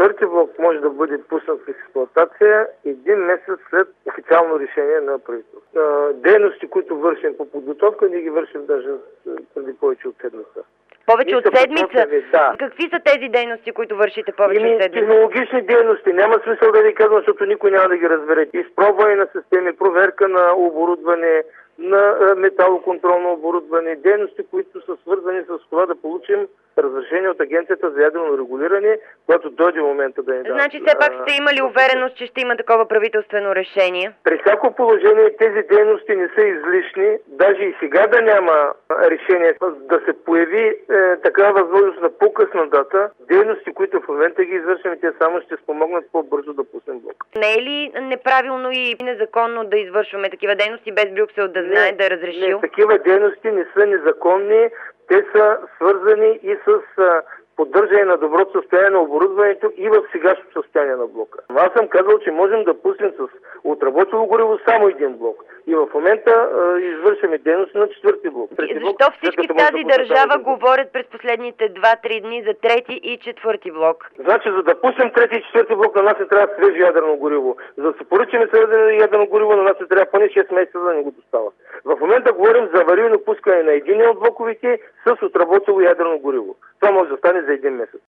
четвърти блок може да бъде пуснат в експлоатация един месец след официално решение на правителството. Дейности, които вършим по подготовка, ние ги вършим даже преди повече от седмица. Повече от седмица? Да. Какви са тези дейности, които вършите повече от седмица? Технологични дейности. Няма смисъл да ви казвам, защото никой няма да ги разбере. Изпробване на системи, проверка на оборудване, на металоконтролно оборудване, дейности, които са свързани с това да получим разрешение от Агенцията за ядрено регулиране, когато дойде момента да ни дадат. Значи все пак сте имали увереност, че ще има такова правителствено решение? При всяко положение тези дейности не са излишни. Даже и сега да няма решение да се появи такава възможност на по-късна дата, дейности, които в момента ги извършваме, те само ще спомогнат по-бързо да пуснем блок. Не е ли неправилно и незаконно да извършваме такива дейности без Брюксел да знае, да е разрешил? Не, такива дейности не са незаконни. Те са свързани и с поддържане на доброто състояние на оборудването и в сегашното състояние на блока. Аз съм казал, че можем да пуснем с отработило гориво само един блок. И в момента извършваме дейност на четвърти блок. Защо всички в тази държава говорят през последните 2-3 дни за трети и четвърти блок? Значи, за да пуснем трети и четвърти блок, на нас не трябва свежо ядрено гориво. За да се поръчаме свежо ядрено гориво, на нас не трябва поне 6 месеца да не го достава. В момента говорим за аварийно пускане на един от блоковете с отработило ядрено гориво. Това може да стане за един месец.